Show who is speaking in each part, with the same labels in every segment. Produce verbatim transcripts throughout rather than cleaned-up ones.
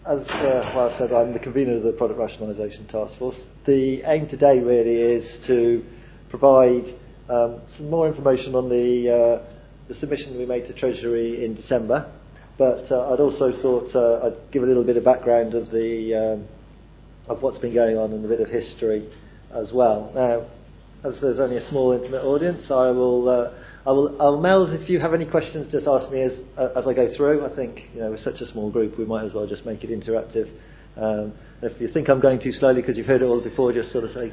Speaker 1: as uh, well I said, I'm the convener of the Product Rationalisation Task Force. The aim today really is to provide um, some more information on the, uh, the submission we made to Treasury in December, but uh, I'd also thought uh, I'd give a little bit of background of the um, of what's been going on and a bit of history as well. Now, as there's only a small intimate audience, I will uh, I will I'll meld. If you have any questions, just ask me as uh, as I go through. I think, you know, we're such a small group, we might as well just make it interactive. Um, if you think I'm going too slowly because you've heard it all before, just sort of say,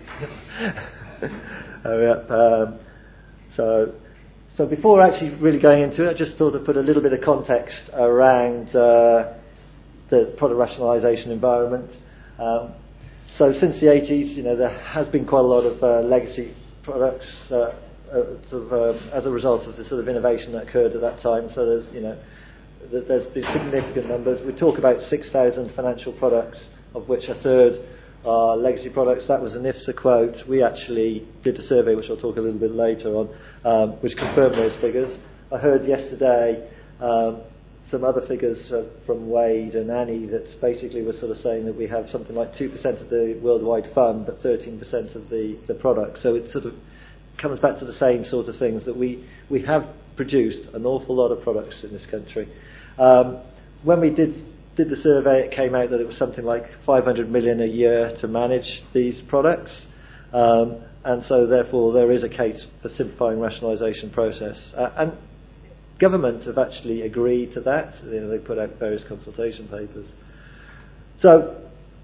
Speaker 1: hurry up. Um, so, so before actually really going into it, I just thought I'd put a little bit of context around uh, the product rationalisation environment. Um, So since the eighties, you know, there has been quite a lot of uh, legacy products uh, uh, sort of, uh, as a result of the sort of innovation that occurred at that time. So there's, you know, th- there's been significant numbers. We talk about six thousand financial products, of which a third are legacy products. That was an I F S A quote. We actually did a survey, which I'll talk a little bit later on, um, which confirmed those figures. I heard yesterday Um, some other figures uh, from Wade and Annie that basically were sort of saying that we have something like two percent of the worldwide fund, but thirteen percent of the, the product. So it sort of comes back to the same sort of things, that we, we have produced an awful lot of products in this country. Um, when we did, did the survey, it came out that it was something like five hundred million a year to manage these products. Um, and so therefore there is a case for simplifying rationalisation process. Uh, and Government have actually agreed to that. You know, they put out various consultation papers. So,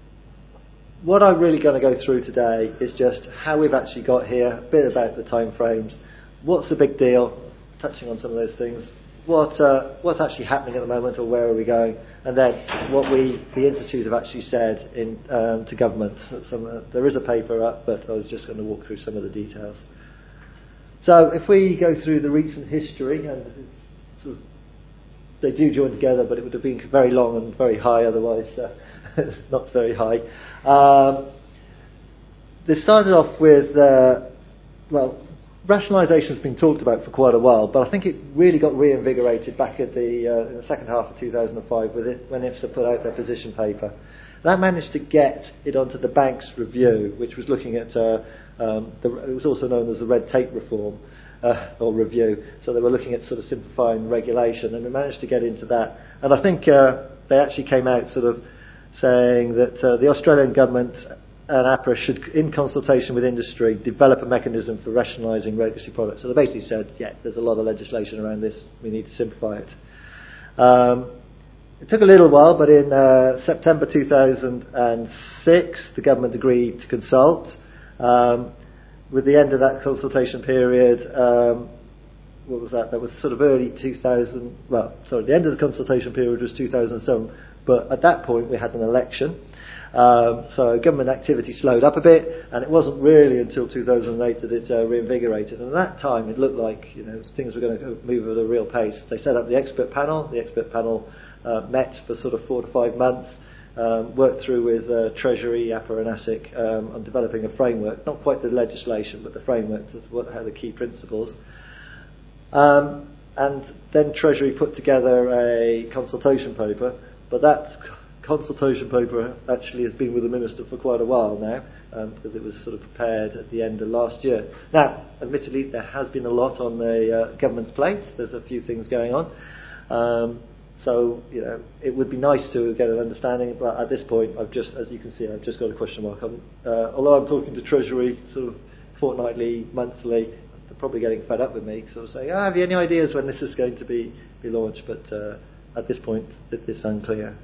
Speaker 1: what I'm really going to go through today is just how we've actually got here, a bit about the timeframes, what's the big deal, touching on some of those things, what uh, what's actually happening at the moment, or where are we going, and then what we, the Institute, have actually said in um, to government. So some, uh, there is a paper up, but I was just going to walk through some of the details. So, if we go through the recent history, and it's sort of, they do join together, but it would have been very long and very high otherwise, uh, not very high. Um, they started off with, uh, well, rationalisation has been talked about for quite a while, but I think it really got reinvigorated back at the, uh, in the second half of two thousand five with it, when I F S A put out their position paper. That managed to get it onto the bank's review, which was looking at, uh, um, the, it was also known as the red tape reform. Uh, or review. So they were looking at sort of simplifying regulation, and we managed to get into that. And I think uh, they actually came out sort of saying that uh, the Australian government and APRA should, in consultation with industry, develop a mechanism for rationalising legacy products. So they basically said, yeah, there's a lot of legislation around this, we need to simplify it. Um, it took a little while, but in uh, September two thousand six, the government agreed to consult. Um, With the end of that consultation period, um, what was that? That was sort of early two thousand. Well, sorry, the end of the consultation period was two thousand seven. But at that point, we had an election, um, so government activity slowed up a bit, and it wasn't really until two thousand eight that it uh, reinvigorated. And at that time, it looked like, you know, things were going to move at a real pace. They set up the expert panel. The expert panel uh, met for sort of four to five months. Um, worked through with uh, Treasury, APRA and ASIC um, on developing a framework, not quite the legislation, but the framework, as what are the key principles. Um, and then Treasury put together a consultation paper, but that consultation paper actually has been with the Minister for quite a while now, um, because it was sort of prepared at the end of last year. Now, admittedly, there has been a lot on the uh, government's plate. There's a few things going on. Um, So, you know, it would be nice to get an understanding, but at this point, I've just, as you can see, I've just got a question mark on. Uh, although I'm talking to Treasury sort of fortnightly, monthly, they're probably getting fed up with me, because I was saying, oh, have you any ideas when this is going to be, be launched? But uh, at this point, it, it's unclear.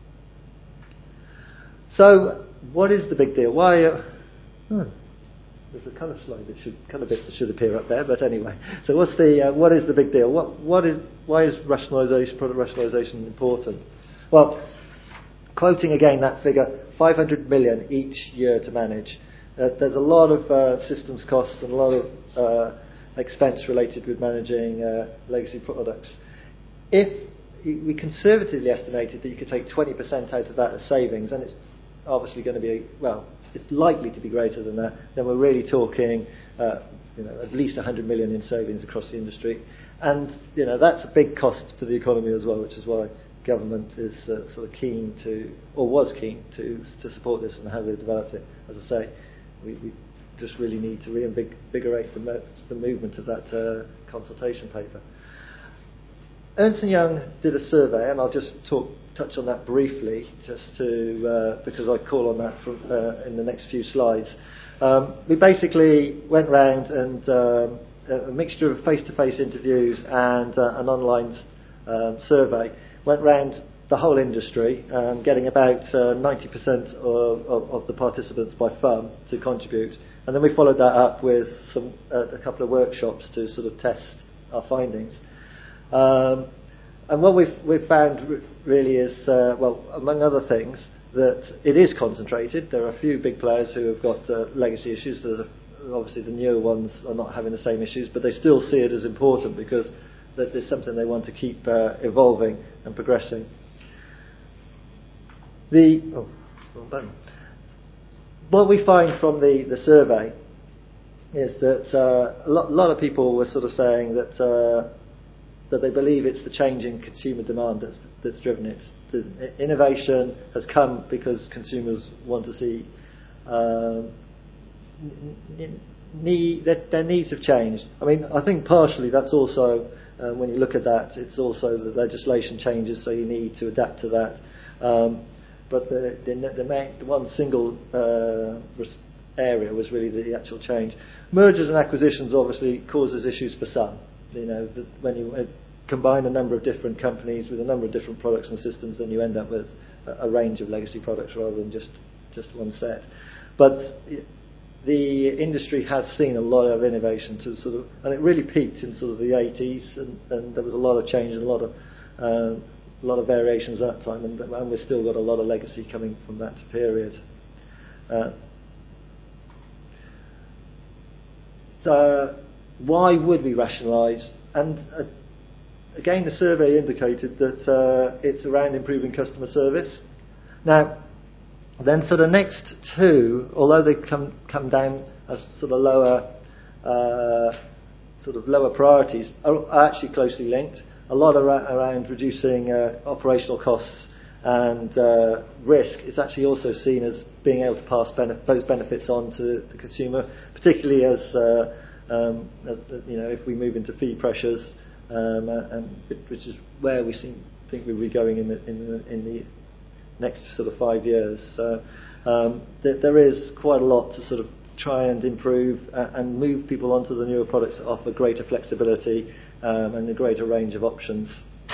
Speaker 1: So, what is the big deal? Why? Uh, hmm. There's a kind of slide that should kind of bit that should appear up there, but anyway. So what's the uh, what is the big deal? What what is why is rationalisation, product rationalisation important? Well, quoting again that figure, five hundred million each year to manage. Uh, there's a lot of uh, systems costs and a lot of uh, expense related with managing uh, legacy products. If we conservatively estimated that you could take twenty percent out of that as savings, and it's obviously going to be, well, it's likely to be greater than that, then we're really talking uh, you know, at least one hundred million in savings across the industry. And, you know, that's a big cost for the economy as well, which is why government is uh, sort of keen to, or was keen to, to support this and how they developed it. As I say, we, we just really need to reinvigorate the, mo- the movement of that uh, consultation paper. Ernst and Young did a survey, and I'll just talk, touch on that briefly, just to uh, because I call on that from, uh, in the next few slides. Um, we basically went round and um, a mixture of face-to-face interviews and uh, an online um, survey. Went round the whole industry, um, getting about uh, ninety percent of, of, of the participants by F U M to contribute, and then we followed that up with some uh, a couple of workshops to sort of test our findings. Um, and what we've, we've found r- really is, uh, well, among other things, that it is concentrated. There are a few big players who have got uh, legacy issues. There's a, obviously the newer ones are not having the same issues, but they still see it as important because that there's something they want to keep uh, evolving and progressing. The oh, wrong button. What we find from the, the survey is that uh, a lot, lot of people were sort of saying that uh, that they believe it's the change in consumer demand that's that's driven it. The innovation has come because consumers want to see um, need, that their needs have changed. I mean, I think partially that's also uh, when you look at that, it's also the legislation changes, so you need to adapt to that. Um, but the the, the, main, the one single uh, area was really the actual change. Mergers and acquisitions obviously causes issues for some. You know, the, when you uh, combine a number of different companies with a number of different products and systems, then you end up with a, a range of legacy products rather than just, just one set. But the industry has seen a lot of innovation to sort of, and it really peaked in sort of the eighties, and, and there was a lot of change and a lot of um, a lot of variations at that time, and, and we've still got a lot of legacy coming from that period. Uh, so why would we rationalise? And uh, again, the survey indicated that uh, it's around improving customer service. Now, then, so the next two, although they come come down as sort of lower, uh, sort of lower priorities, are, are actually closely linked. A lot ar- around reducing uh, operational costs and uh, risk is actually also seen as being able to pass benef- those benefits on to the consumer, particularly as, uh, um, as you know, if we move into fee pressures, um, and which is where we seem, think we'll be going in the, in the, in the next sort of five years. So um, th- there is quite a lot to sort of try and improve uh, and move people onto the newer products that offer greater flexibility um, and a greater range of options.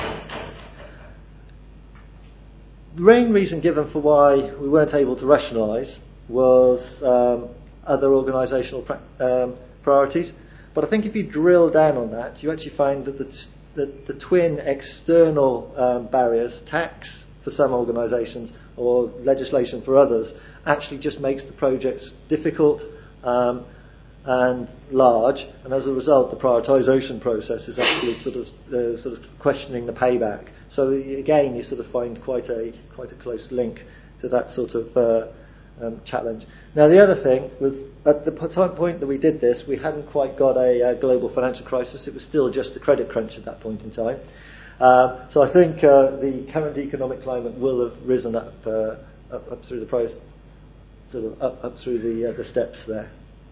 Speaker 1: The main reason given for why we weren't able to rationalise was um, other organisational pra- um, priorities. But I think if you drill down on that, you actually find that the, t- the, the twin external um, barriers, tax for some organisations or legislation for others, actually just makes the projects difficult um, and large, and as a result the prioritisation process is actually sort of uh, sort of questioning the payback. So again, you sort of find quite a quite a close link to that sort of uh, um, challenge. Now the other thing was, at the point that we did this, we hadn't quite got a, a global financial crisis. It was still just a credit crunch at that point in time. Uh, so I think uh, the current economic climate will have risen up uh, up, up through the process, sort of up, up through the uh, the steps there.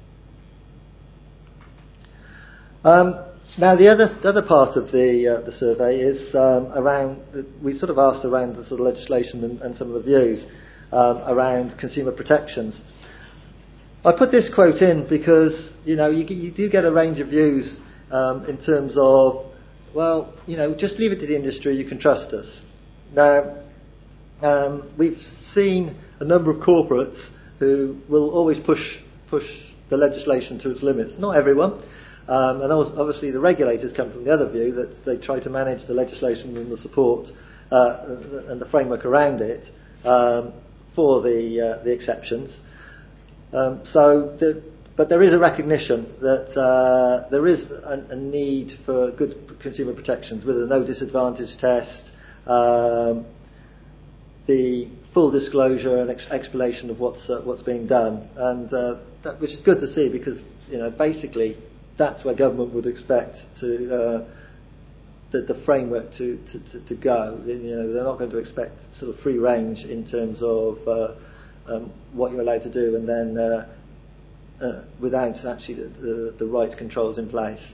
Speaker 1: Um, now the other the other part of the uh, the survey is um, around. We sort of asked around the sort of legislation and, and some of the views um, around consumer protections. I put this quote in because you know you, you do get a range of views um, in terms of, well, you know, just leave it to the industry, you can trust us. Now, um, we've seen a number of corporates who will always push push the legislation to its limits. Not everyone. Um, and obviously the regulators come from the other view, that they try to manage the legislation and the support uh, and the framework around it um, for the uh, the exceptions. Um, so the But there is a recognition that uh, there is a, a need for good consumer protections with a no disadvantage test, um, the full disclosure and ex- explanation of what's uh, what's being done, and uh, that, which is good to see, because you know basically that's where government would expect to uh, the, the framework to, to, to, to go. You know, they're not going to expect sort of free range in terms of uh, um, what you're allowed to do, and then uh, uh, without actually the, the, the right controls in place.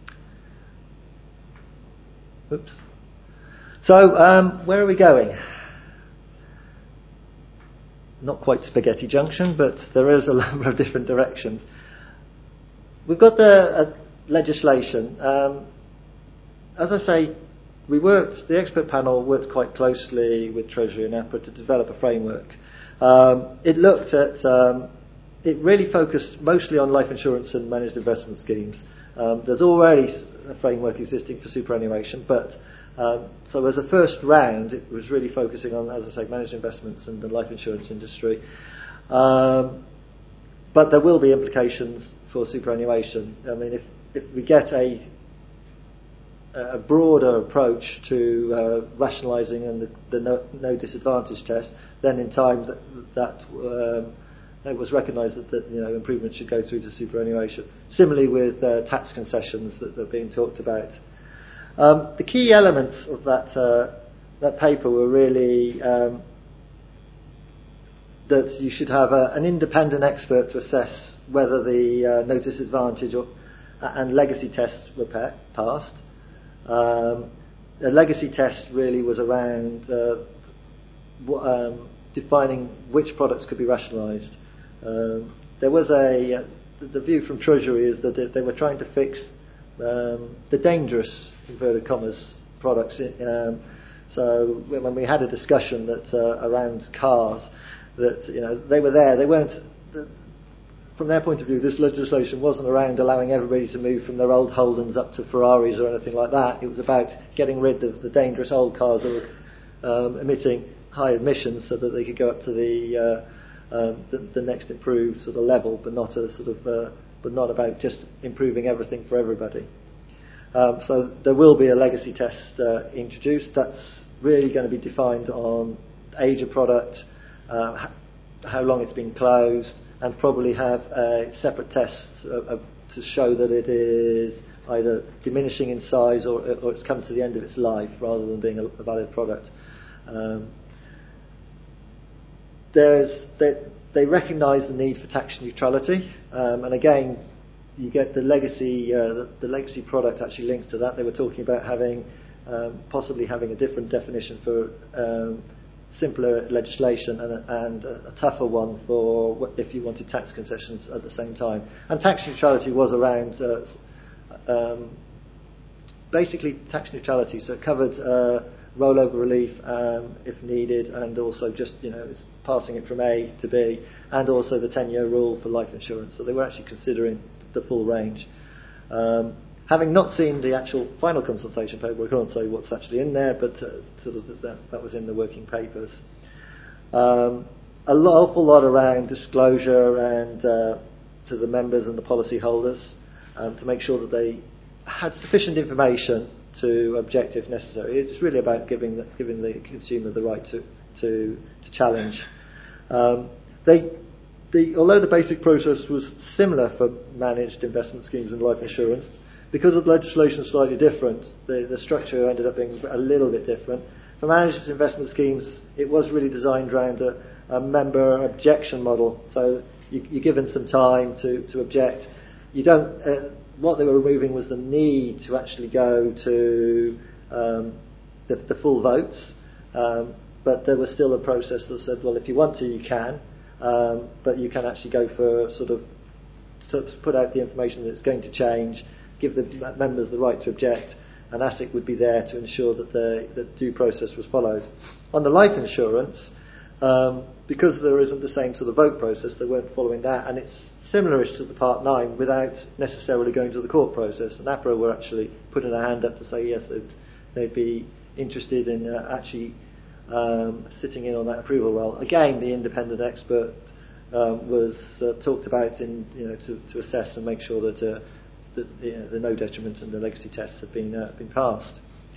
Speaker 1: Oops. So um, where are we going? Not quite Spaghetti Junction, but there is a number of different directions. We've got the uh, legislation. Um, as I say, we worked, the expert panel worked quite closely with Treasury and APRA to develop a framework. Um, it looked at, um, it really focused mostly on life insurance and managed investment schemes. Um, there's already a framework existing for superannuation, but Um, so as a first round, it was really focusing on, as I say, managed investments and the life insurance industry. Um, but there will be implications for superannuation. I mean, if, if we get a a broader approach to uh, rationalising and the, the no, no disadvantage test, then in time that, that um, it was recognised that, that you know improvement should go through to superannuation. Similarly with uh, tax concessions that are being talked about. Um, the key elements of that uh, that paper were really um, that you should have a, an independent expert to assess whether the uh, no disadvantage or, uh, and legacy tests were pa- passed. Um, the legacy test really was around uh, w- um, defining which products could be rationalised. Um, there was a uh, the, the view from Treasury is that it, they were trying to fix um, the dangerous inverted commas products. Um, so when we had a discussion that uh, around cars, that you know they were there, they weren't. The, from their point of view, this legislation wasn't around allowing everybody to move from their old Holdens up to Ferraris or anything like that. It was about getting rid of the dangerous old cars that were um, emitting high emissions, so that they could go up to the uh, um, the, the next improved sort of level, but not a sort of uh, but not about just improving everything for everybody. Um, so there will be a legacy test uh, introduced. That's really going to be defined on age of product, uh, how long it's been closed, and probably have uh, separate tests uh, uh, to show that it is either diminishing in size or, or it's come to the end of its life rather than being a, a valid product. Um, there's, they, they recognise the need for tax neutrality, um, and again, you get the legacy, uh, the, the legacy product actually links to that. They were talking about having, um, possibly having a different definition for um, simpler legislation and, a, and a, a tougher one for what, if you wanted tax concessions at the same time. And tax neutrality was around uh, um, basically tax neutrality, so it covered uh, rollover relief um, if needed, and also just you know passing it from A to B, and also the ten-year rule for life insurance. So they were actually considering the full range. Um, having not seen the actual final consultation paper, I can't say what's actually in there, but uh, sort of that, that was in the working papers. Um, a lot, awful lot around disclosure and uh, to the members and the policy holders um, to make sure that they had sufficient information to object if necessary. It's really about giving the, giving the consumer the right to to, to challenge. Um, they The, although the basic process was similar for managed investment schemes and life insurance, because of legislation slightly different, the, the structure ended up being a little bit different. For managed investment schemes, it was really designed around a, a member objection model. So you, you're given some time to, to object. You don't. Uh, what they were removing was the need to actually go to um, the, the full votes, um, but there was still a process that said, well, if you want to, you can. Um, but you can actually go for sort of, sort of put out the information that it's going to change, give the members the right to object, and ASIC would be there to ensure that the, the due process was followed. On the life insurance, um, because there isn't the same sort of vote process, they weren't following that, and it's similar-ish to the Part nine without necessarily going to the court process. And APRA were actually putting their hand up to say yes, they'd, they'd be interested in uh, actually Um, sitting in on that approval role. Again, the independent expert um, was uh, talked about in you know to, to assess and make sure that, uh, that you know, the no detriment and the legacy tests have been uh, been passed.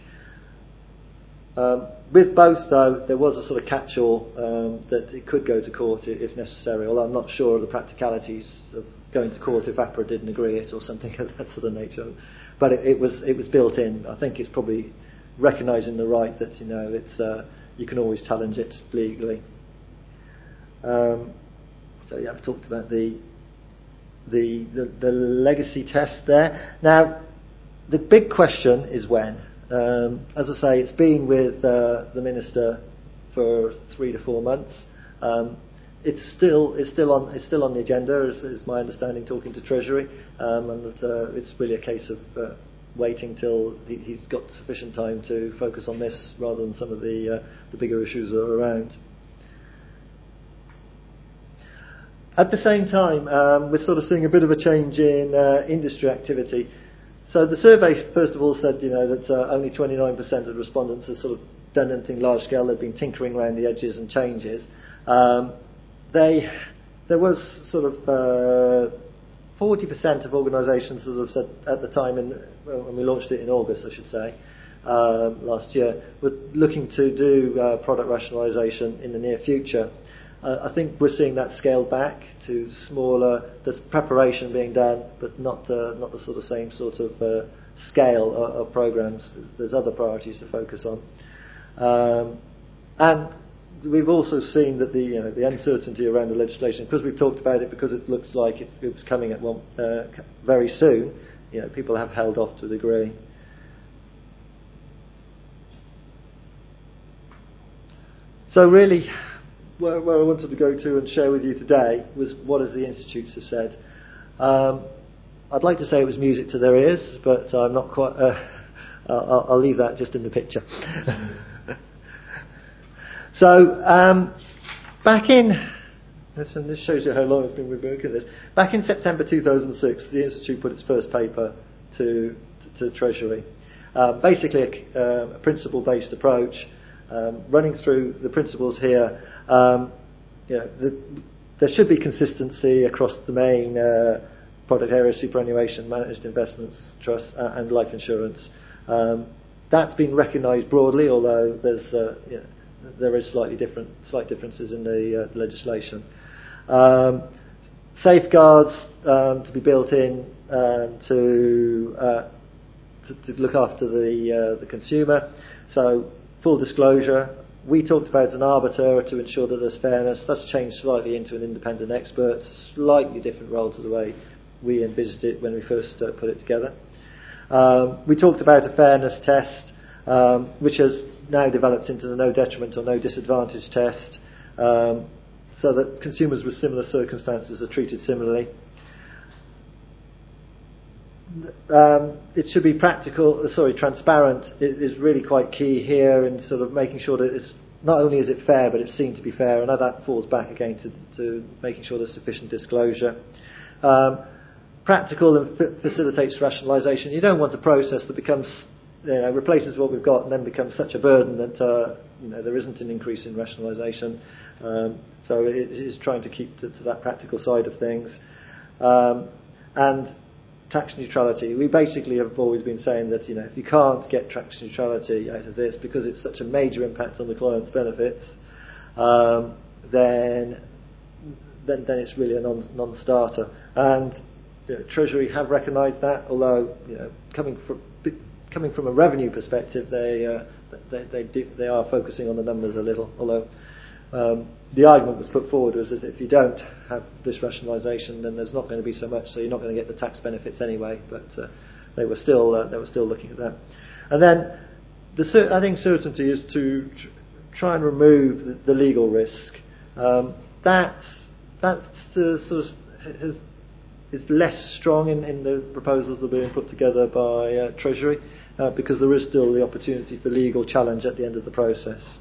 Speaker 1: Um, with both, though, there was a sort of catch-all um, that it could go to court if necessary. Although I'm not sure of the practicalities of going to court if APRA didn't agree it or something of that sort of nature. but it, it was it was built in. I think it's probably recognising the right that you know it's uh, you can always challenge it legally. Um, so yeah, I've talked about the the, the the legacy test there. Now, the big question is when. Um, as I say, it's been with uh, the minister for three to four months. Um, it's still it's still on it's still on the agenda, is, is my understanding, talking to Treasury, um, and that uh, it's really a case of uh, waiting till he, he's got sufficient time to focus on this rather than some of the uh, the bigger issues that are around. At the same time, um, we're sort of seeing a bit of a change in uh, industry activity. So the survey, first of all, said you know that uh, only twenty-nine percent of respondents have sort of done anything large scale. They've been tinkering around the edges and changes. Um, they there was sort of uh, forty percent of organisations, as I've said at the time, in, well, when we launched it in August, I should say, um, last year, were looking to do uh, product rationalisation in the near future. Uh, I think we're seeing that scaled back to smaller. There's preparation being done, but not uh, not the sort of same sort of uh, scale of, of programs. There's other priorities to focus on, um, and we've also seen that the you know the uncertainty around the legislation, because we've talked about it, because it looks like it's, it was coming at one uh, very soon. You know, people have held off to a degree. So really, Where, where I wanted to go to and share with you today was what has the institutes have said. Um, I'd like to say it was music to their ears, but I'm not quite. Uh, I'll, I'll leave that just in the picture. so um, back in, and this shows you how long it's been we've been working at this. Back in September two thousand six, the institute put its first paper to to, to Treasury. Uh, basically, a, uh, a principle-based approach. Um, running through the principles here, um, you know, the, there should be consistency across the main uh, product areas: superannuation, managed investments, trusts, uh, and life insurance. Um, that's been recognised broadly, although there's uh, you know, there is slightly different, slight differences in the uh, legislation. Um, safeguards um, to be built in um, to, uh, to to look after the uh, the consumer. So, full disclosure, we talked about an arbiter to ensure that there's fairness. That's changed slightly into an independent expert, slightly different role to the way we envisaged it when we first uh, put it together. Um, we talked about a fairness test, um, which has now developed into the no detriment or no disadvantage test, um, so that consumers with similar circumstances are treated similarly. Um, it should be practical, uh, sorry, transparent. It is really quite key here in sort of making sure that it's not only is it fair, but it's seen to be fair, and that falls back again to, to making sure there's sufficient disclosure. Um, practical and f- facilitates rationalisation. You don't want a process that becomes, you know, replaces what we've got and then becomes such a burden that uh, you know there isn't an increase in rationalisation. Um, so it is trying to keep to, to that practical side of things, um, and tax neutrality. We basically have always been saying that you know if you can't get tax neutrality out of this because it's such a major impact on the client's benefits, um, then, then then it's really a non non-starter. And you know, Treasury have recognised that, although you know coming from coming from a revenue perspective, they uh, they they, do, they are focusing on the numbers a little. Although um, the argument was put forward was that if you don't have this rationalisation, then there's not going to be so much, so you're not going to get the tax benefits anyway. But uh, they were still uh, they were still looking at that. And then the cer- I think certainty is to tr- try and remove the, the legal risk. Um, that that's the sort of has, is less strong in, in the proposals that are being put together by uh, Treasury, uh, because there is still the opportunity for legal challenge at the end of the process.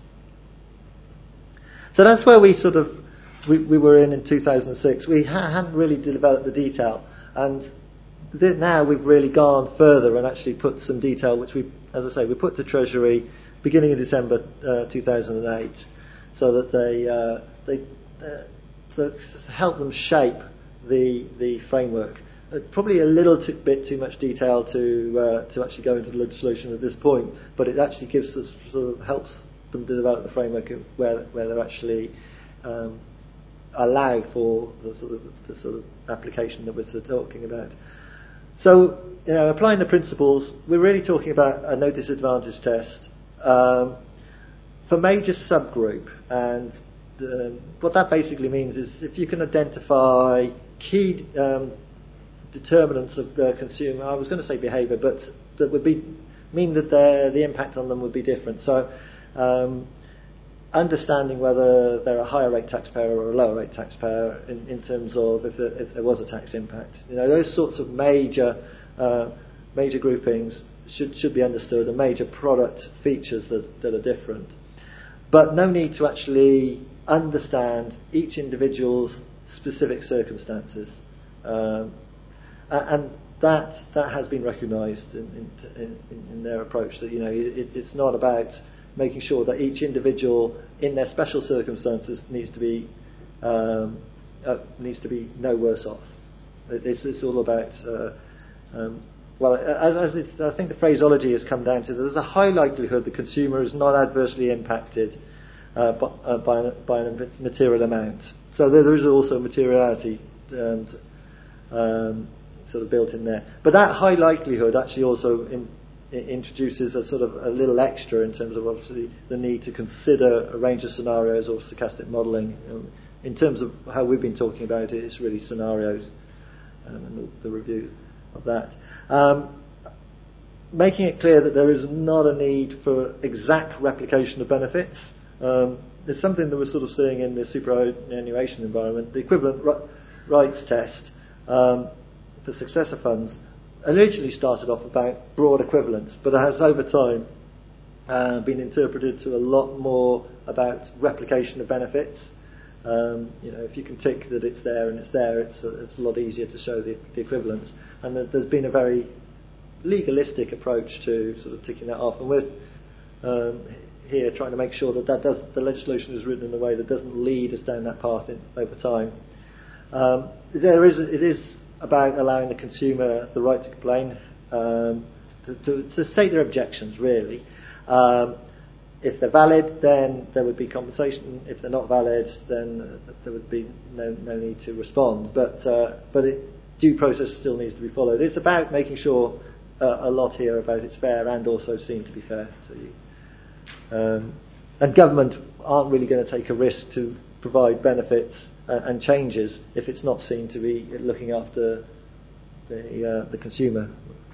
Speaker 1: So that's where we sort of we, we were in in two thousand six. We ha- hadn't really developed the detail, and th- now we've really gone further and actually put some detail, which we, as I say, we put to Treasury beginning of December uh, two thousand eight, so that they uh, they uh, so help them shape the the framework. Uh, probably a little t- bit too much detail to uh, to actually go into the legislation at this point, but it actually gives us sort of helps them to develop the framework where where they're actually um, allowed for the sort of the sort of application that we're talking about. So, you know, applying the principles, we're really talking about a no disadvantage test um, for major subgroup, and the, what that basically means is if you can identify key um, determinants of the consumer, I was going to say behaviour, but that would be mean that the impact on them would be different. So, um, understanding whether they're a higher rate taxpayer or a lower rate taxpayer in, in terms of if there, if there was a tax impact. You know, those sorts of major uh, major groupings should should be understood, and major product features that, that are different. But no need to actually understand each individual's specific circumstances. Um, and that that has been recognised in, in, in, in their approach, that, you know, it, it's not about making sure that each individual in their special circumstances needs to be um, uh, needs to be no worse off. It's, it's all about uh, um, well, as, as it's, I think the phraseology has come down to, there's a high likelihood the consumer is not adversely impacted uh, by, uh, by, a, by a material amount. So there, there is also materiality and um, sort of built in there. But that high likelihood actually also in, in introduces a sort of a little extra in terms of obviously the need to consider a range of scenarios or stochastic modelling. Um, in terms of how we've been talking about it, it's really scenarios um, and the, the reviews of that. Um, making it clear that there is not a need for exact replication of benefits. Um, it's something that we're sort of seeing in the superannuation environment. The equivalent ri- rights test um, for successor funds originally started off about broad equivalence, but has over time uh, been interpreted to a lot more about replication of benefits. Um, you know, if you can tick that it's there and it's there, it's a, it's a lot easier to show the, the equivalence. And that there's been a very legalistic approach to sort of ticking that off. And we're um, here trying to make sure that, that does, the legislation is written in a way that doesn't lead us down that path in, over time. Um, there is, it is about allowing the consumer the right to complain, um, to, to, to state their objections, really. Um, If they're valid, then there would be compensation. If they're not valid, then uh, there would be no, no need to respond. But uh, but it, due process still needs to be followed. It's about making sure uh, a lot here about it's fair and also seen to be fair. So you, um, and government aren't really going to take a risk to provide benefits uh, and changes if it's not seen to be looking after the uh, the consumer.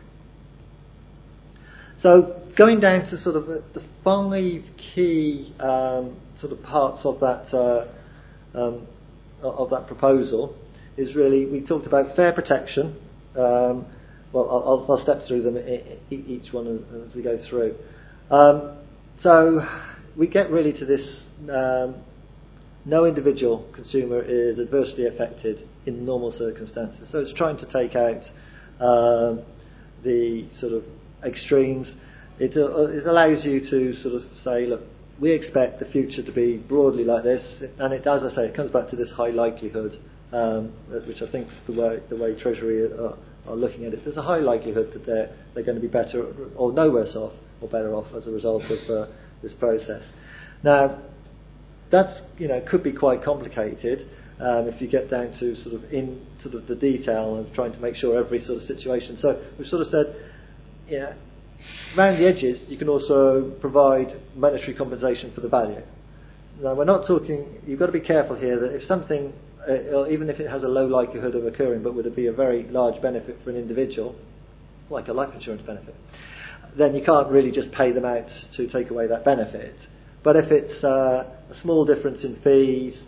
Speaker 1: So going down to sort of the, the five key um, sort of parts of that uh, um, of that proposal is really, we talked about fair protection. Um, well, I'll, I'll step through them each one as we go through. Um, so we get really to this: um, no individual consumer is adversely affected in normal circumstances. So it's trying to take out um, the sort of extremes. It, uh, it allows you to sort of say, look, we expect the future to be broadly like this, and it, as I say, it comes back to this high likelihood, um, which I think is the way the way Treasury are, are looking at it. There's a high likelihood that they're they're going to be better or no worse off or better off as a result of uh, this process. Now, that's, you know, could be quite complicated um, if you get down to sort of in sort of the detail of trying to make sure every sort of situation. So we've sort of said, yeah, around the edges, you can also provide monetary compensation for the value. Now, we're not talking, you've got to be careful here that if something, uh, or even if it has a low likelihood of occurring, but would it be a very large benefit for an individual, like a life insurance benefit, then you can't really just pay them out to take away that benefit. But if it's uh, a small difference in fees,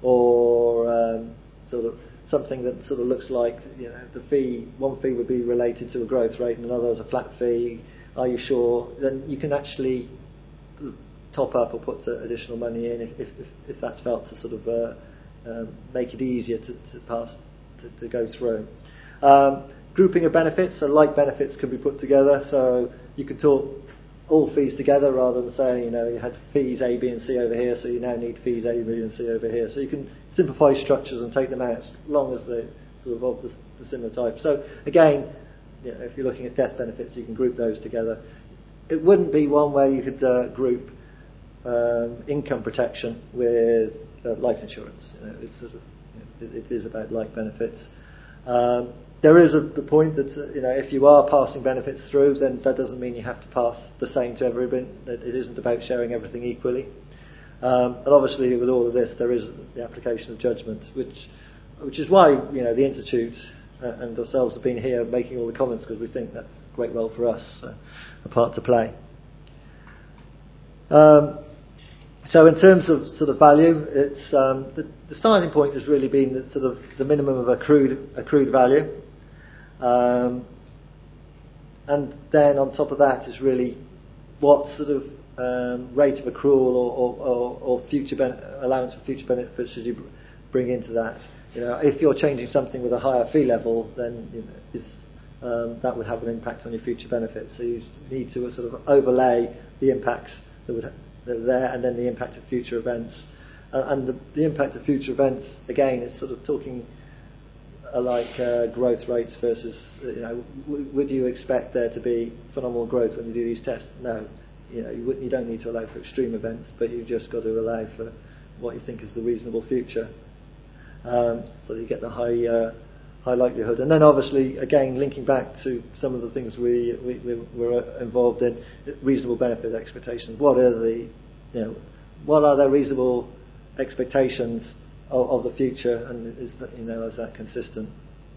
Speaker 1: or um, sort of something that sort of looks like, you know, the fee, one fee would be related to a growth rate and another is a flat fee, are you sure? Then you can actually top up or put additional money in if, if, if that's felt to sort of uh, um, make it easier to, to pass, to, to go through. Um, grouping of benefits, so like benefits can be put together, so you can talk all fees together rather than saying, you know, you had fees A, B and C over here, so you now need fees A, B and C over here. So you can simplify structures and take them out as long as they're sort of of the, the similar type. So again, you know, if you're looking at death benefits, you can group those together. It wouldn't be one where you could uh, group um, income protection with uh, life insurance. You know, it's sort of, you know, it, it is about like benefits. Um, there is a, the point that uh, you know if you are passing benefits through, then that doesn't mean you have to pass the same to everybody. That it isn't about sharing everything equally. Um, and obviously, with all of this, there is the application of judgment, which which is why you know the Institute uh, and ourselves have been here making all the comments, because we think that's a great role for us, uh, a part to play. Um, So in terms of sort of value, it's um, the, the starting point has really been that sort of the minimum of accrued accrued value, um, and then on top of that is really what sort of um, rate of accrual or, or, or, or future ben- allowance for future benefits should you bring into that. You know, if you're changing something with a higher fee level, then you know, is, um, that would have an impact on your future benefits. So you need to sort of overlay the impacts that would. Ha- that are there, and then the impact of future events. Uh, and the, the impact of future events, again, is sort of talking uh, like uh, growth rates versus, you know, w- would you expect there to be phenomenal growth when you do these tests? No. You know, you, you don't need to allow for extreme events, but you've just got to allow for what you think is the reasonable future. Um, so you get the high uh, high likelihood. And then obviously, again, linking back to some of the things we, we, we were involved in, reasonable benefit expectations. What are the, you know, what are their reasonable expectations of, of the future, and is that, you know, is that consistent?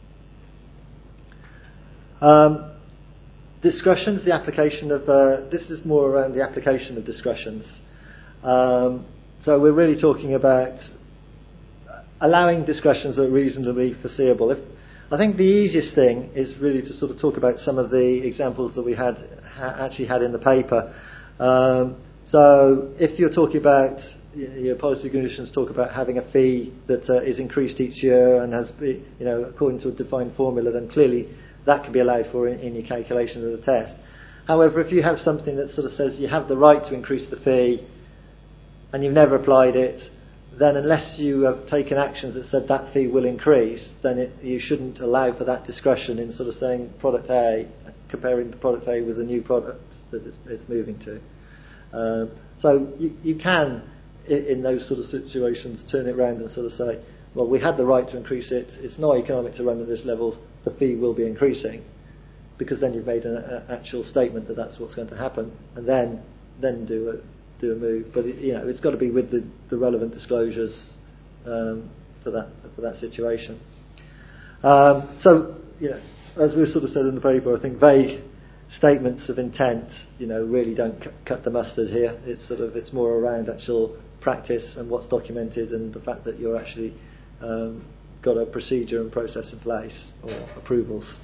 Speaker 1: Um, discretions, the application of, uh, this is more around the application of discretions. Um, so we're really talking about allowing discretions that are reasonably foreseeable. If, I think the easiest thing is really to sort of talk about some of the examples that we had ha- actually had in the paper. Um, so if you're talking about, you know, your policy conditions talk about having a fee that uh, is increased each year and has, be, you know, according to a defined formula, then clearly that can be allowed for in, in your calculation of the test. However, if you have something that sort of says you have the right to increase the fee and you've never applied it, then unless you have taken actions that said that fee will increase, then it, you shouldn't allow for that discretion in sort of saying product A, comparing the product A with a new product that it's, it's moving to. Um, so you, you can, in, in those sort of situations, turn it around and sort of say, well, we had the right to increase it, it's not economic to run at this level, the fee will be increasing, because then you've made an a, actual statement that that's what's going to happen, and then then do it. do a move, but it, you know, it's got to be with the, the relevant disclosures um, for that for that situation. Um, so, you know, as we've sort of said in the paper, I think vague statements of intent, you know, really don't c- cut the mustard here. It's sort of it's more around actual practice and what's documented, and the fact that you're actually um, got a procedure and process in place or approvals.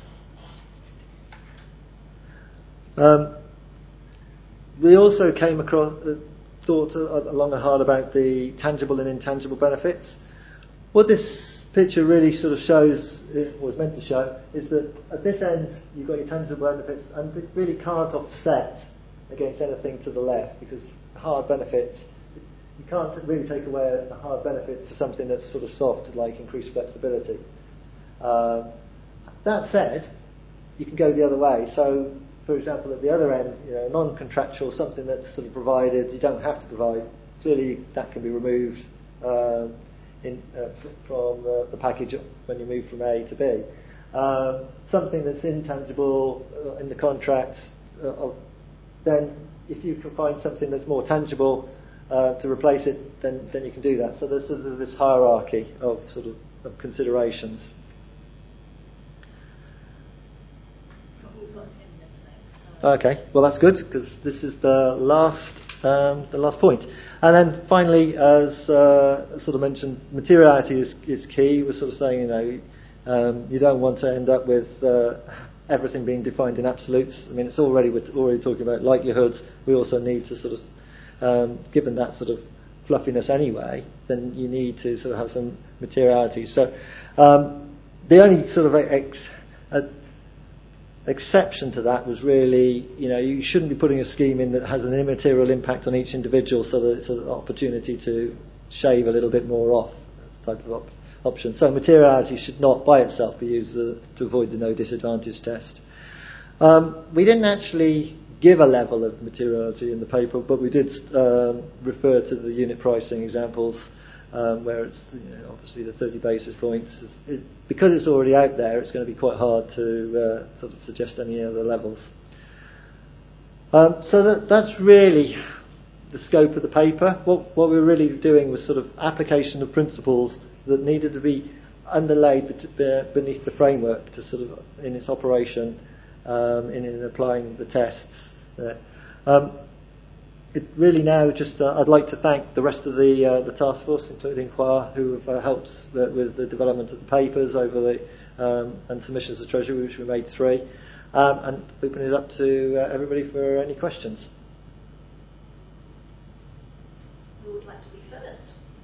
Speaker 1: Um, We also came across, uh, thought uh, long and hard about the tangible and intangible benefits. What this picture really sort of shows, it was meant to show, is that at this end you've got your tangible benefits, and it really can't offset against anything to the left, because hard benefits, you can't really take away a, a hard benefit for something that's sort of soft, like increased flexibility. Um, that said, you can go the other way. So, for example, at the other end, you know, non-contractual, something that's sort of provided, you don't have to provide. Clearly, that can be removed um, in, uh, f- from uh, the package when you move from A to B. Um, something that's intangible uh, in the contract, uh, of, then if you can find something that's more tangible uh, to replace it, then then you can do that. So there's, there's this hierarchy of sort of, of considerations. Okay, well that's good, because this is the last um, the last point. And then finally, as uh, sort of mentioned, materiality is, is key. We're sort of saying, you know, um, you don't want to end up with uh, everything being defined in absolutes. I mean, it's already we're already talking about likelihoods. We also need to sort of, um, given that sort of fluffiness anyway, then you need to sort of have some materiality. So um, the only sort of ex, uh, exception to that was really, you know, you shouldn't be putting a scheme in that has an immaterial impact on each individual, so that it's an opportunity to shave a little bit more off. That's the type of op- option. So materiality should not by itself be used to, to avoid the no disadvantage test. Um, we didn't actually give a level of materiality in the paper, but we did um, refer to the unit pricing examples. um, where it's, you know, obviously the thirty basis points. Is, is, because it's already out there, it's going to be quite hard to uh, sort of suggest any other levels. Um, so that, that's really the scope of the paper. What, what we were really doing was sort of application of principles that needed to be underlaid beneath the framework to sort of in its operation, um, in, in applying the tests. There. Um, it really now just uh, I'd like to thank the rest of the uh, the task force, including Hua, who have uh, helped uh, with the development of the papers over the um, and submissions to Treasury, which we made three, um, and open it up to uh, everybody for any questions.
Speaker 2: Who would like to be first?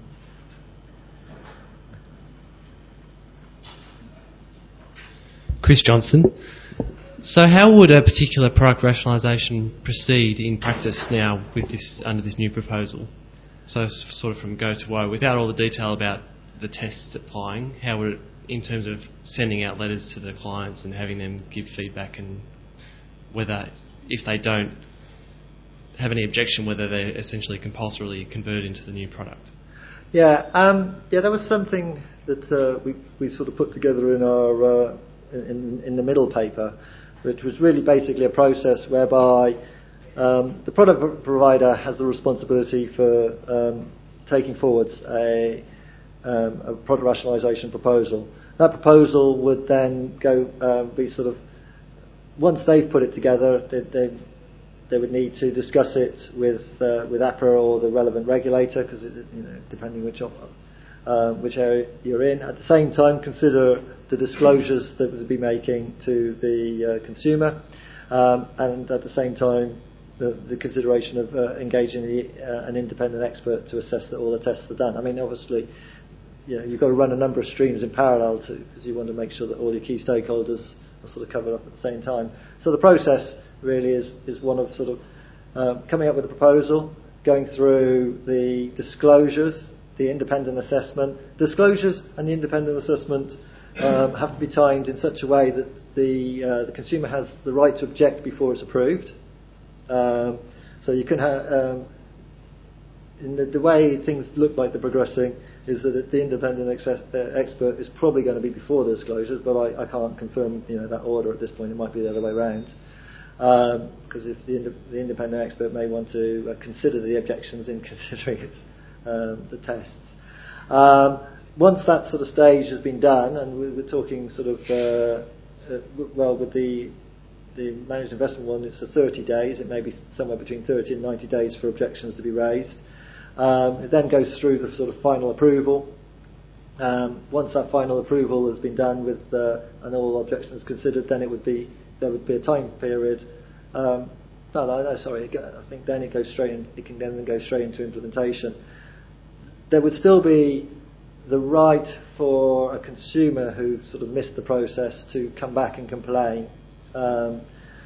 Speaker 3: Chris Johnson. So how would a particular product rationalisation proceed in practice now with this under this new proposal? So sort of from go to woe, without all the detail about the tests applying, how would it, in terms of sending out letters to the clients and having them give feedback, and whether, if they don't have any objection, whether they're essentially compulsorily converted into the new product?
Speaker 1: Yeah, um, yeah, that was something that uh, we we sort of put together in our uh, in in the middle paper, which was really basically a process whereby um, the product provider has the responsibility for um, taking forwards a, um, a product rationalisation proposal. That proposal would then go uh, be sort of, once they've put it together, they, they, they would need to discuss it with uh, with APRA or the relevant regulator, because you know, depending which op- uh, which area you're in. At the same time, consider the disclosures that would be making to the uh, consumer, um, and at the same time, the, the consideration of uh, engaging the, uh, an independent expert to assess that all the tests are done. I mean, obviously, you know, you've got to run a number of streams in parallel to, because you want to make sure that all your key stakeholders are sort of covered up at the same time. So the process really is is one of sort of um, coming up with a proposal, going through the disclosures, the independent assessment. Disclosures and the independent assessment um, have to be timed in such a way that the uh, the consumer has the right to object before it's approved. Um, so you can have um, in the, the way things look like they're progressing is that the independent access, uh, expert is probably going to be before the disclosures, but I, I can't confirm you know that order at this point. It might be the other way around, because um, if the, ind- the independent expert may want to uh, consider the objections in considering it, um, the tests. Um, once that sort of stage has been done, and we're, we're talking sort of uh, uh, well with the the managed investment one, it's a thirty days. It may be somewhere between thirty and ninety days for objections to be raised. Um, it then goes through the sort of final approval. Um, once that final approval has been done with uh, and all objections considered, then it would be there would be a time period. Um, no, no, no, sorry. I think then it goes straight. In, it can then go straight into implementation. There would still be the right for a consumer who sort of missed the process to come back and complain, um,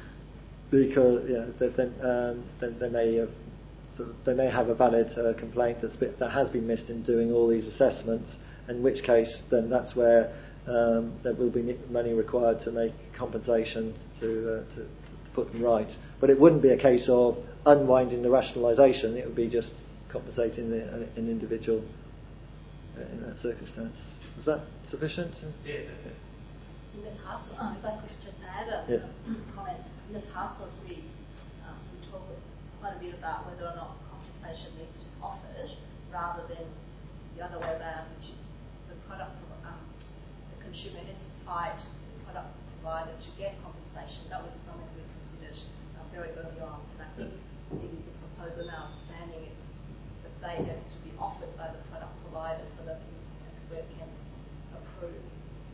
Speaker 1: because you know, then, um, then they may have. So they may have a valid uh, complaint that's been, that has been missed in doing all these assessments, in which case then that's where um, there will be money required to make compensations to, uh, to, to put them right. But it wouldn't be a case of unwinding the rationalisation, it would be just compensating the, uh, an individual uh, in that circumstance. Is that sufficient?
Speaker 3: Yeah.
Speaker 2: In the task, uh, if I could just add a
Speaker 1: Yeah.
Speaker 2: comment. In the task force, we, um, we talk quite a bit about whether or not compensation needs to be offered rather than the other way around, which is the product, um, the consumer has to fight the product provider to get compensation. That was something we considered uh, very early on, and I think the, the proposal now standing is that they have to be offered by the product provider so that the expert can approve.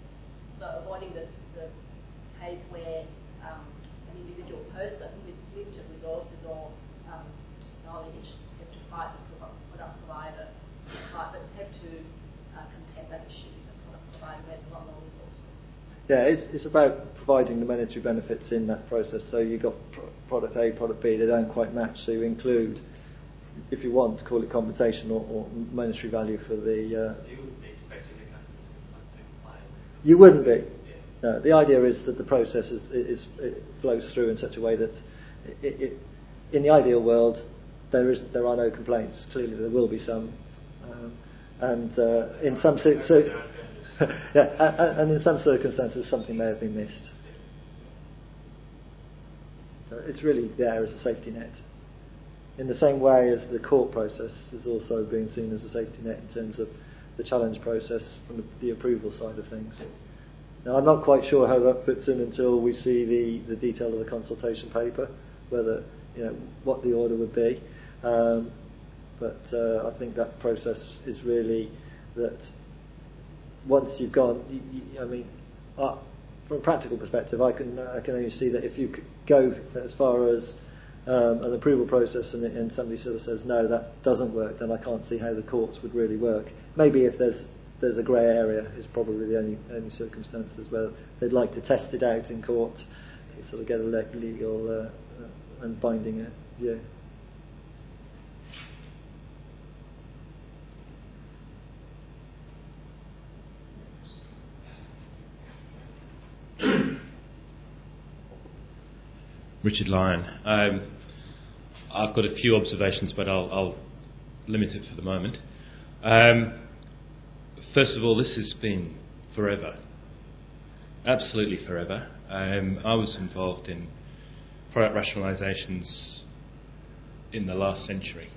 Speaker 2: So avoiding this, the case where um, an individual person with limited resources or um, knowledge have to fight the product provider, fight, but have to uh, contend that issue with the product provider who has a lot more resources.
Speaker 1: Yeah, it's, it's about providing the monetary benefits in that process. So you've got pro- product A, product B, they don't quite match. So you include, if you want, to call it compensation or, or monetary value for the. Uh,
Speaker 3: So you wouldn't be expecting the customers to complain?
Speaker 1: You wouldn't be. No, the idea is that the process is, is it flows through in such a way that, it, it, in the ideal world, there is there are no complaints. Clearly, there will be some, um, and uh, in some cir- cir- yeah, and, and in some circumstances something may have been missed. So it's really there as a safety net, in the same way as the court process is also being seen as a safety net in terms of the challenge process from the, the approval side of things. Now, I'm not quite sure how that fits in until we see the, the detail of the consultation paper, whether, you know, what the order would be. Um, but uh, I think that process is really that once you've gone, you, you, I mean, uh, from a practical perspective, I can I can only see that if you go as far as um, an approval process and, and somebody sort of says no, that doesn't work, then I can't see how the courts would really work. Maybe if there's there's a grey area is probably the only only circumstances where they'd like to test it out in court to sort of get a legal uh, uh, and binding uh, view.
Speaker 4: Richard Lyon. Um, I've got a few observations, but I'll, I'll limit it for the moment. Um, first of all, this has been forever, absolutely forever. Um, I was involved in product rationalisations in the last century.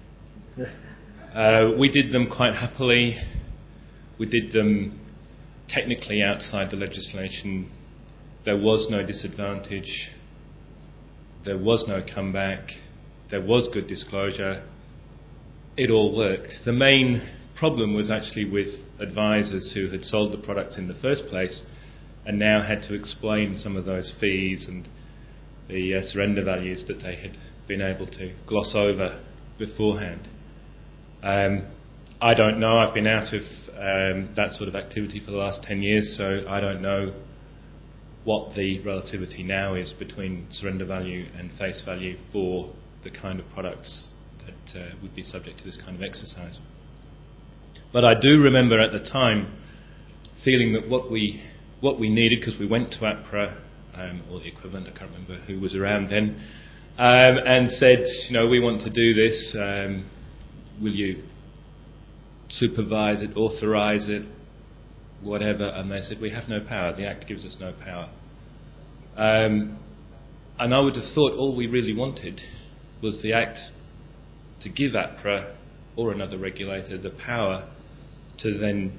Speaker 4: uh, we did them quite happily. We did them technically outside the legislation. There was no disadvantage. There was no comeback. There was good disclosure. It all worked. The main problem was actually with advisors who had sold the products in the first place and now had to explain some of those fees and the uh, surrender values that they had been able to gloss over beforehand. Um, I don't know. I've been out of um, that sort of activity for the last ten years, so I don't know what the relativity now is between surrender value and face value for the kind of products that uh, would be subject to this kind of exercise. But I do remember at the time feeling that what we what we needed, because we went to APRA, um, or the equivalent, I can't remember who was around then, um, and said, you know, we want to do this, um, will you supervise it, authorise it, whatever, and they said, we have no power, the Act gives us no power. Um, and I would have thought all we really wanted was the Act to give APRA or another regulator the power to then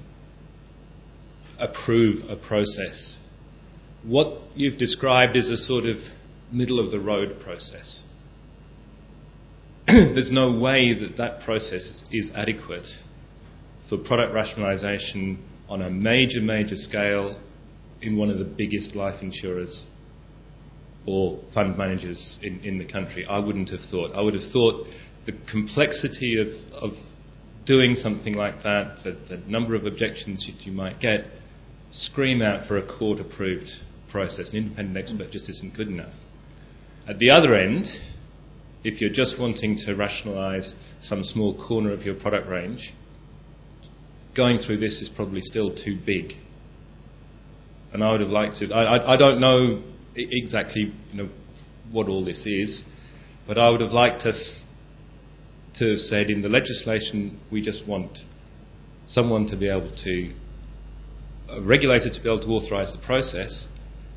Speaker 4: approve a process. What you've described is a sort of middle of the road process. There's no way that that process is adequate for product rationalisation on a major, major scale in one of the biggest life insurers or fund managers in, in the country. I wouldn't have thought. I would have thought the complexity of, of doing something like that, the, the number of objections that you might get, scream out for a court-approved process. An independent expert just isn't good enough. At the other end, if you're just wanting to rationalise some small corner of your product range, going through this is probably still too big. And I would have liked to... I, I, I don't know exactly, you know, what all this is, but I would have liked us to have said in the legislation we just want someone to be able to, a regulator to be able to authorise the process,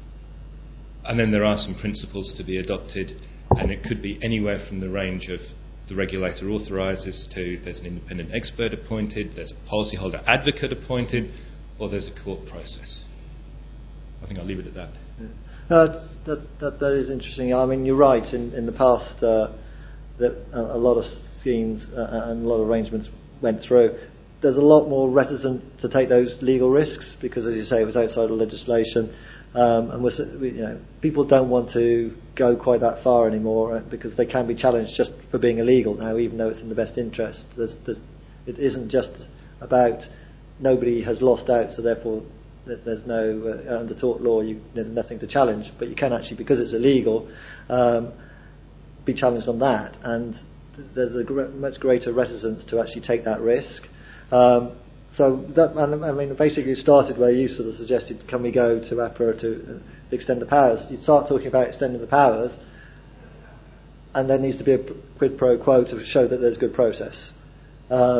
Speaker 4: and then there are some principles to be adopted, and it could be anywhere from the range of the regulator authorises to there's an independent expert appointed, there's a policyholder advocate appointed, or there's a court process. I think I'll leave it at that.
Speaker 1: Yeah. No, that's, that, that, that is interesting. I mean, you're right. In, in the past, uh, that a, a lot of schemes uh, and a lot of arrangements went through. There's a lot more reticent to take those legal risks because, as you say, it was outside of legislation, um, and we're, we, you know, people don't want to go quite that far anymore uh, because they can be challenged just for being illegal now, even though it's in the best interest. There's, there's, it isn't just about nobody has lost out, so therefore there's no uh, under tort law you, there's nothing to challenge, but you can actually, because it's illegal, um, be challenged on that, and there's a gr- much greater reticence to actually take that risk. Um, so that, I mean, basically it started where you sort of suggested, can we go to APRA to uh, extend the powers? You'd start talking about extending the powers, and there needs to be a quid pro quo to show that there's good process. Um,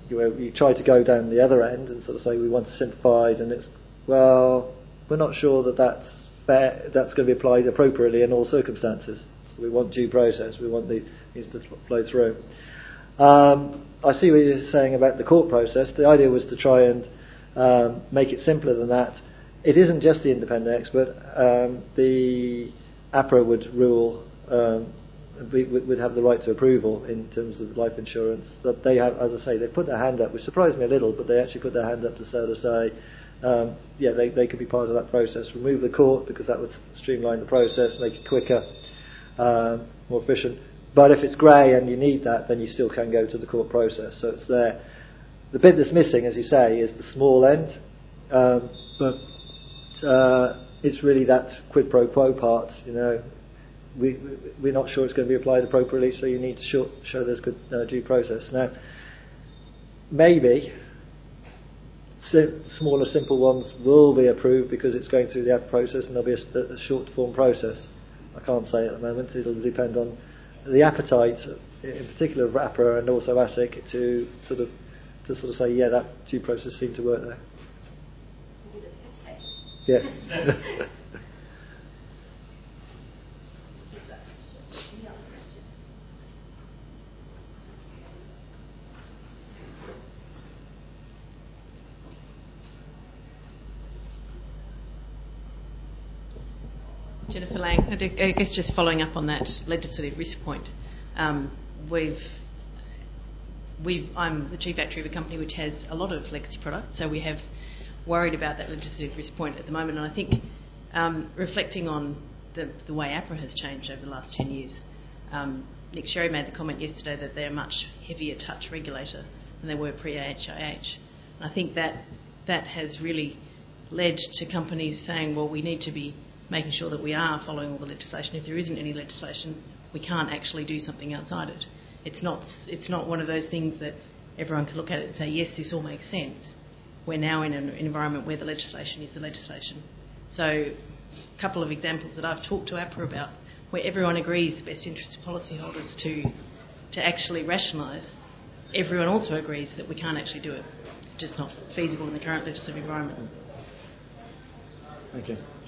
Speaker 1: you, you try to go down the other end and sort of say we want to simplify, and it's, well, we're not sure that that's fair, that's going to be applied appropriately in all circumstances. So we want due process. We want the things to flow through. Um, I see what you're saying about the court process. The idea was to try and um, make it simpler than that. It isn't just the independent expert. Um, the APRA would rule, um, we would have the right to approval in terms of life insurance. That they have, as I say, they put their hand up, which surprised me a little, but they actually put their hand up to sort of say, um, yeah, they, they could be part of that process. Remove the court because that would streamline the process, make it quicker, um, more efficient. But if it's grey and you need that, then you still can go to the court process. So it's there. The bit that's missing, as you say, is the small end. Um, but uh, it's really that quid pro quo part. You know, we, we're not sure it's going to be applied appropriately, so you need to show, show there's good uh, due process. Now, maybe sim- smaller, simple ones will be approved because it's going through the APRA process, and there'll be a, a short form process. I can't say at the moment. It'll depend on the appetite, in particular of APRA and also ASIC, to sort of to sort of say, yeah, that due process seemed to work there.
Speaker 2: We did a test case.
Speaker 1: Yeah.
Speaker 2: Any other question?
Speaker 5: Jennifer Lang. I guess just following up on that legislative risk point, um, we've, we've, I'm the chief actuary of a company which has a lot of legacy products, so we have worried about that legislative risk point at the moment. And I think um, reflecting on the, the way APRA has changed over the last ten years, um, Nick Sherry made the comment yesterday that they're a much heavier touch regulator than they were pre-A H I H. And I think that that has really led to companies saying, well, we need to be making sure that we are following all the legislation. If there isn't any legislation, we can't actually do something outside it. It's not, it's not one of those things that everyone can look at it and say, yes, this all makes sense. We're now in an environment where the legislation is the legislation. So a couple of examples that I've talked to APRA about where everyone agrees the best interest of policyholders to, to actually rationalise, everyone also agrees that we can't actually do it. It's just not feasible in the current legislative environment.
Speaker 1: Thank you.